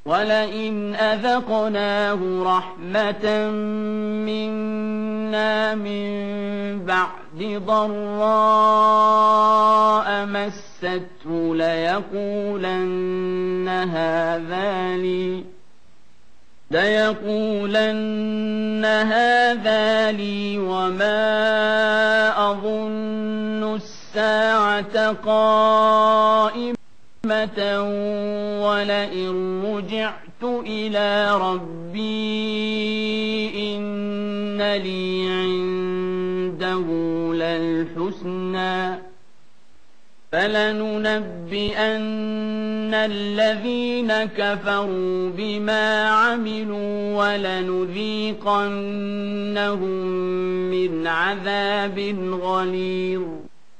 وَلَئِنْ أَذَقْنَاهُ رَحْمَةً مِنَّا مِنْ بَعْدِ ضَرَّاءَ مَسَّتْهُ لَيَقُولَنَّ هَذَا لِي وَمَا أَظُنُّ السَّاعَةَ قَائِمَةً وَلَئِن رُّجِعْتُ إِلَىٰ رَبِّي إِنَّ لِي عِندَهُ لَلْحُسْنَىٰ فَلَنُنَبِّئَنَّ الَّذِينَ كَفَرُوا بِمَا عَمِلُوا وَلَنُذِيقَنَّهُم مِّنْ عَذَابٍ غَلِيظٍ